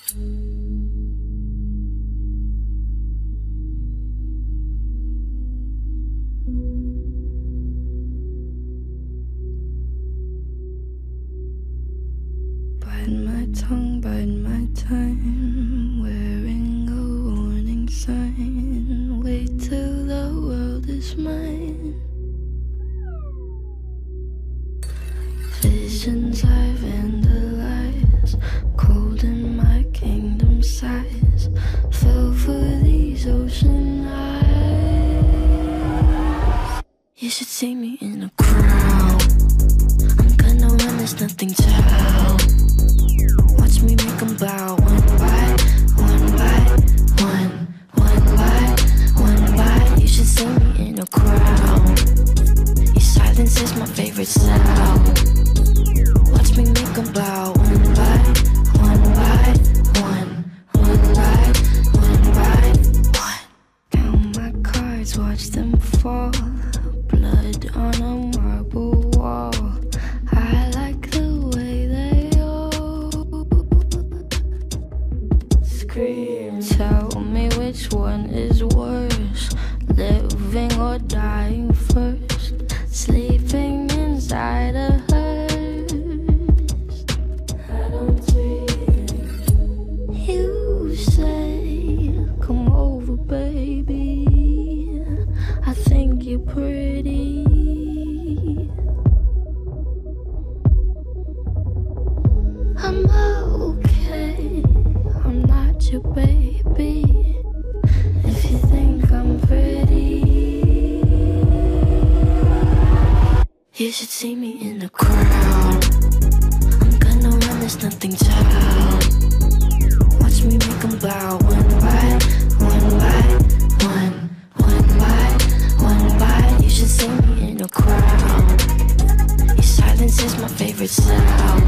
Bide my time, wearing a warning sign. Wait till the world is mine. Visions I vandalize, cold in my kingdom size. Fell for these ocean eyes. You should see me in a crowd. I'm gonna run, there's nothing to help. Watch me make them bow, one by one by one, one by one by. You should see me in a crowd. Your silence is my favorite sound. Watch me make them bow, one by one by one, one by one by one. Count my cards, watch them fall. Blood on a marble wall. I like the way they scream. Tell me which one is worse, living or dying first. Sleeping inside a hearse. I don't dream. You say, come over, baby. I think you're pretty. I'm okay, I'm not your baby. If you think I'm pretty, you should see me in the crowd. I'm gonna run, there's nothing to help. Watch me make them bow, one by one by one, one by one by. You should see me in a crowd. Your silence is my favorite sound.